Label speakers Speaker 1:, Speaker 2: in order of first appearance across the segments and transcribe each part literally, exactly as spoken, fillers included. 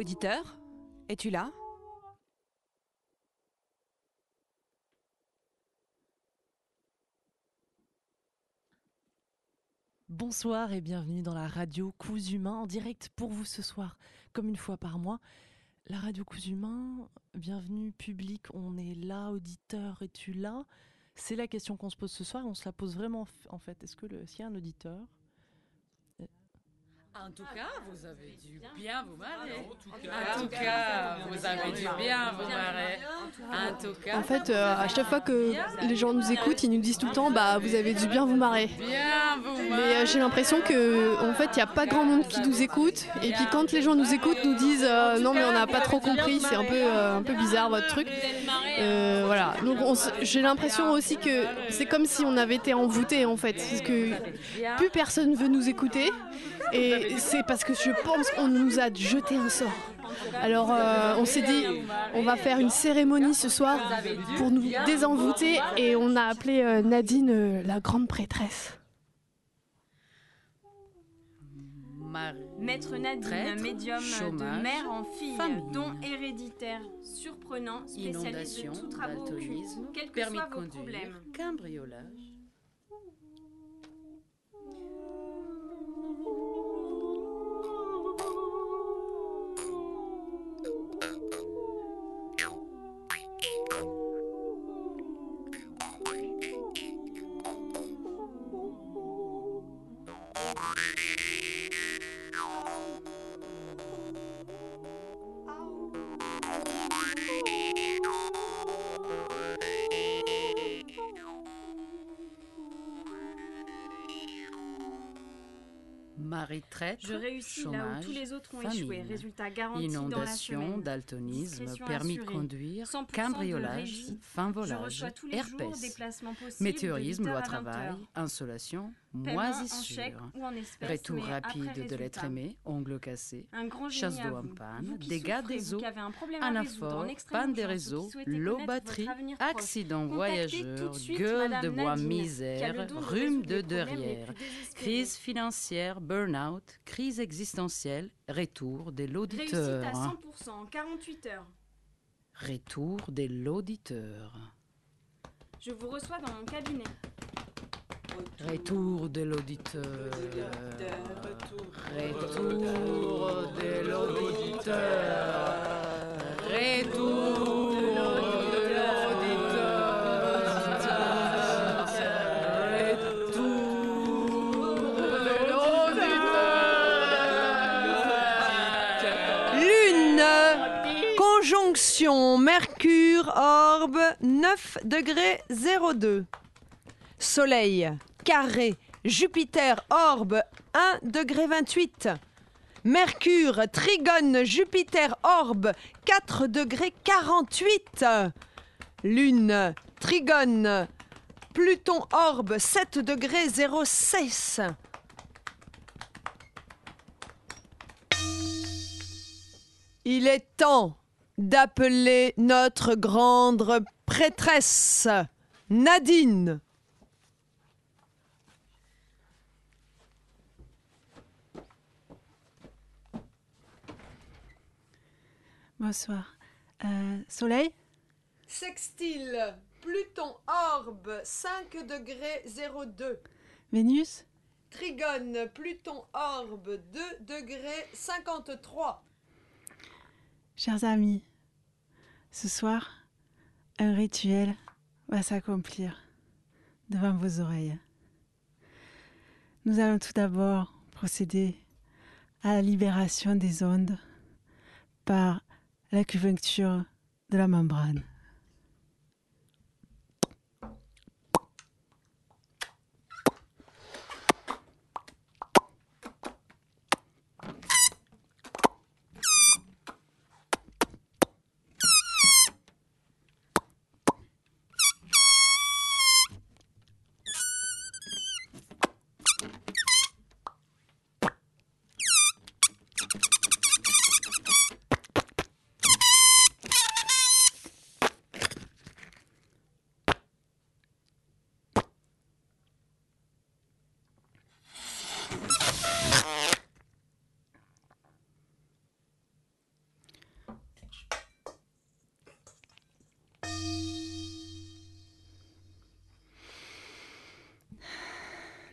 Speaker 1: Auditeur, es-tu là ?
Speaker 2: Bonsoir et bienvenue dans la radio Coups Humains en direct pour vous ce soir, comme une fois par mois. La radio Coups Humains, bienvenue public, on est là, auditeur, es-tu là ? C'est la question qu'on se pose ce soir et on se la pose vraiment en fait. Est-ce que le, s'il y a un auditeur ?
Speaker 3: En tout cas, vous avez dû bien vous marrer. En tout cas, vous avez dû bien vous marrer. En tout cas.
Speaker 4: En fait, euh, à chaque fois que les gens nous écoutent, ils nous disent tout le temps, bah vous avez dû bien vous marrer.
Speaker 3: Bien vous marrer.
Speaker 4: Mais euh, j'ai l'impression que, en fait, il y a pas grand monde qui nous écoute. Et puis quand les gens nous écoutent, nous disent, euh, non mais on n'a pas trop compris, c'est un peu, euh, un peu bizarre votre truc. Euh, voilà. Donc on s- j'ai l'impression aussi que c'est comme si on avait été envoûtés en fait, parce que plus personne veut nous écouter. Et c'est parce que je pense qu'on nous a jeté un sort. Alors euh, on s'est dit, on va faire une cérémonie ce soir pour nous désenvoûter et on a appelé euh, Nadine euh, la grande prêtresse.
Speaker 3: Marie.
Speaker 5: Maître Nadine,
Speaker 3: Traître,
Speaker 5: médium
Speaker 3: chômage,
Speaker 5: de mère en fille,
Speaker 3: famille.
Speaker 5: don héréditaire, surprenant, spécialiste
Speaker 3: Inondation,
Speaker 5: de tout travaux occultes,
Speaker 3: daltonisme,
Speaker 5: quels que
Speaker 3: permis
Speaker 5: soient
Speaker 3: de
Speaker 5: vos
Speaker 3: conduire,
Speaker 5: problèmes.
Speaker 3: cambriolage. Marie traître,
Speaker 5: Je réussis là où
Speaker 3: chômage,
Speaker 5: tous les autres ont
Speaker 3: famine.
Speaker 5: échoué. Résultat garanti dans la
Speaker 3: Inondation,
Speaker 5: semaine.
Speaker 3: daltonisme,
Speaker 5: Discrétion
Speaker 3: permis de
Speaker 5: assurée.
Speaker 3: conduire,
Speaker 5: cent pour cent de
Speaker 3: cambriolage,
Speaker 5: régie.
Speaker 3: fin
Speaker 5: Je
Speaker 3: volage,
Speaker 5: reçois tous les jours
Speaker 3: herpès,
Speaker 5: déplacements possibles
Speaker 3: météorisme,
Speaker 5: de huit
Speaker 3: loi
Speaker 5: heures à vingt
Speaker 3: travail,
Speaker 5: heures.
Speaker 3: insolation,
Speaker 5: Paiement en
Speaker 3: moisissure,
Speaker 5: chèque ou en espèces,
Speaker 3: retour
Speaker 5: mais
Speaker 3: rapide
Speaker 5: après
Speaker 3: de l'être
Speaker 5: résultat.
Speaker 3: aimé, ongles cassés,
Speaker 5: Un grand génie
Speaker 3: chasse
Speaker 5: à
Speaker 3: d'eau en
Speaker 5: vous.
Speaker 3: panne,
Speaker 5: Vous qui
Speaker 3: dégâts
Speaker 5: souffrez,
Speaker 3: des
Speaker 5: vous
Speaker 3: eaux,
Speaker 5: qui avez un problème à résoudre, en
Speaker 3: anaphore,
Speaker 5: extrême
Speaker 3: panne des
Speaker 5: urgence, ou
Speaker 3: réseaux,
Speaker 5: qui souhaitez
Speaker 3: low
Speaker 5: connaître
Speaker 3: batterie,
Speaker 5: votre avenir proche.
Speaker 3: accident
Speaker 5: Contactez tout
Speaker 3: voyageur,
Speaker 5: de suite
Speaker 3: gueule
Speaker 5: Madame
Speaker 3: de bois
Speaker 5: Nadine, qui a le
Speaker 3: misère,
Speaker 5: don de
Speaker 3: rhume
Speaker 5: résoudre
Speaker 3: de
Speaker 5: les problèmes les
Speaker 3: derrière,
Speaker 5: plus désespérés.
Speaker 3: crise financière, burn-out, crise existentielle, retour de
Speaker 5: Réussite
Speaker 3: l'auditeur.
Speaker 5: à cent pour cent en quarante-huit heures.
Speaker 3: Retour de l'auditeur.
Speaker 5: Je vous reçois dans mon cabinet.
Speaker 3: Retour de l'auditeur. Retour de l'auditeur. Retour de l'auditeur.
Speaker 6: Lune, conjonction Mercure, Orbe, neuf degrés zéro deux. Soleil, carré, Jupiter, Orbe, un degré vingt-huit. Mercure, trigone, Jupiter, Orbe, quatre degrés quarante-huit. Lune, trigone, Pluton, Orbe, sept degrés zéro six. Il est temps d'appeler notre grande prêtresse, Nadine.
Speaker 7: Bonsoir. Euh, soleil ?
Speaker 6: Sextile, Pluton, Orbe, cinq degrés zéro deux.
Speaker 7: Vénus ?
Speaker 6: Trigone, Pluton, Orbe, deux degrés cinquante-trois.
Speaker 7: Chers amis, ce soir, un rituel va s'accomplir devant vos oreilles. Nous allons tout d'abord procéder à la libération des ondes par l'acupuncture de la membrane.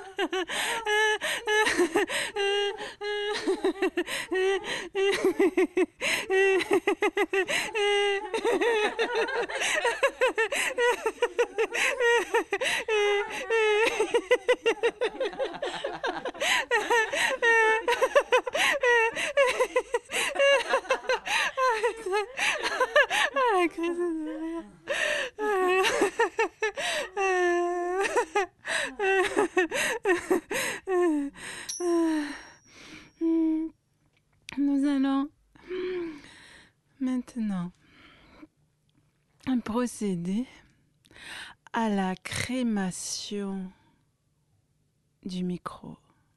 Speaker 7: La crise de rire. Nous allons maintenant procéder à la crémation du micro.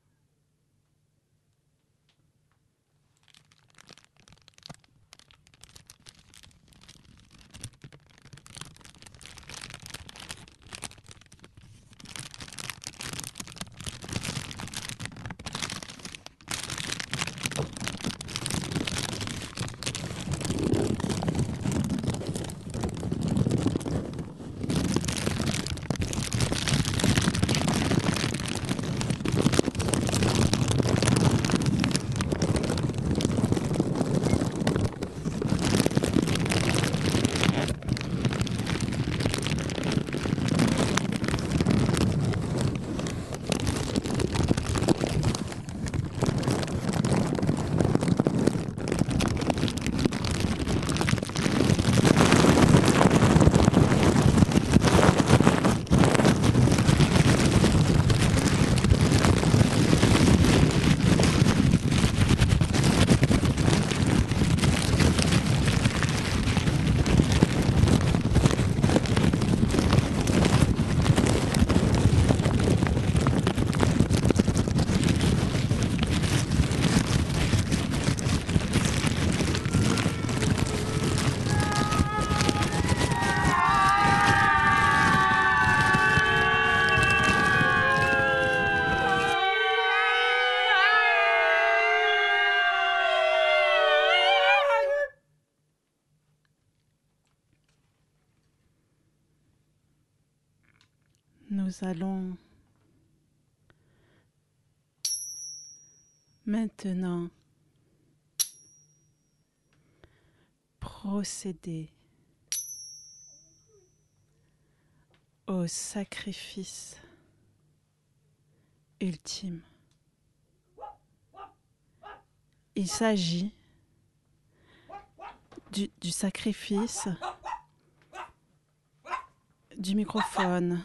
Speaker 7: Nous allons maintenant procéder au sacrifice ultime. Il s'agit du, du sacrifice du microphone.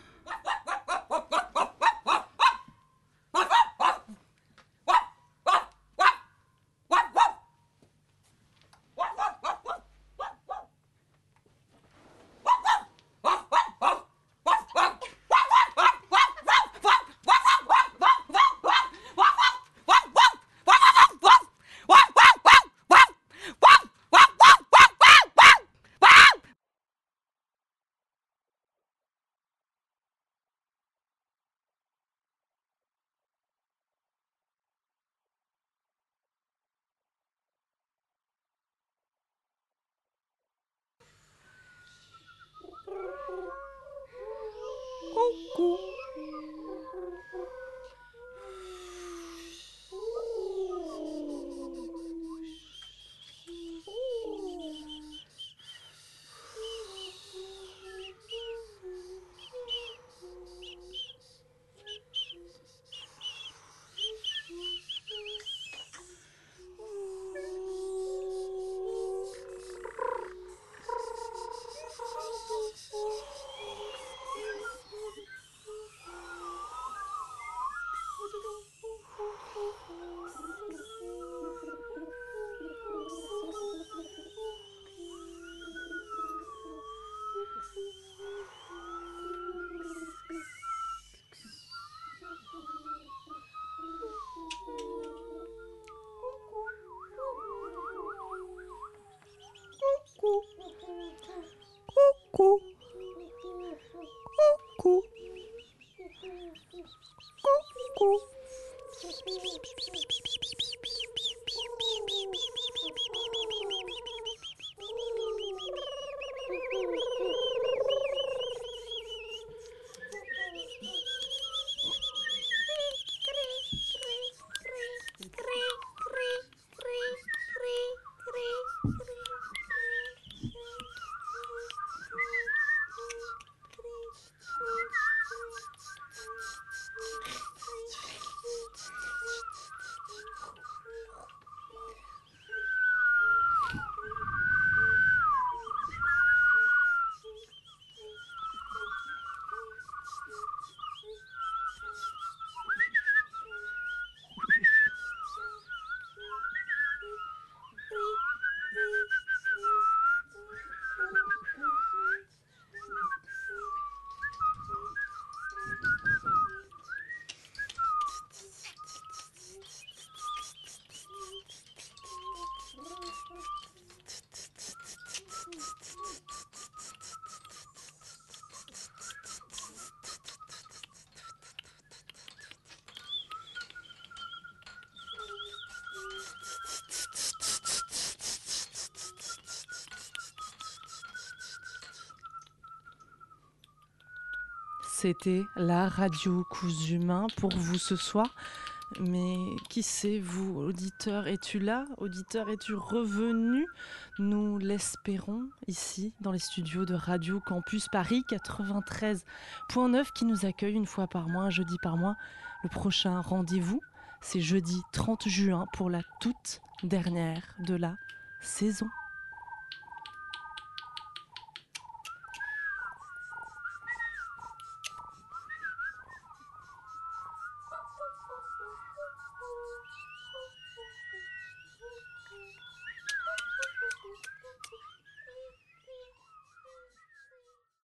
Speaker 2: C'était la radio Cousu Main pour vous ce soir. Mais qui sait, vous, auditeur, es-tu là? Auditeur, es-tu revenu? Nous l'espérons ici, dans les studios de Radio Campus Paris quatre-vingt-treize point neuf qui nous accueille une fois par mois, un jeudi par mois. Le prochain rendez-vous, c'est jeudi trente juin pour la toute dernière de la saison.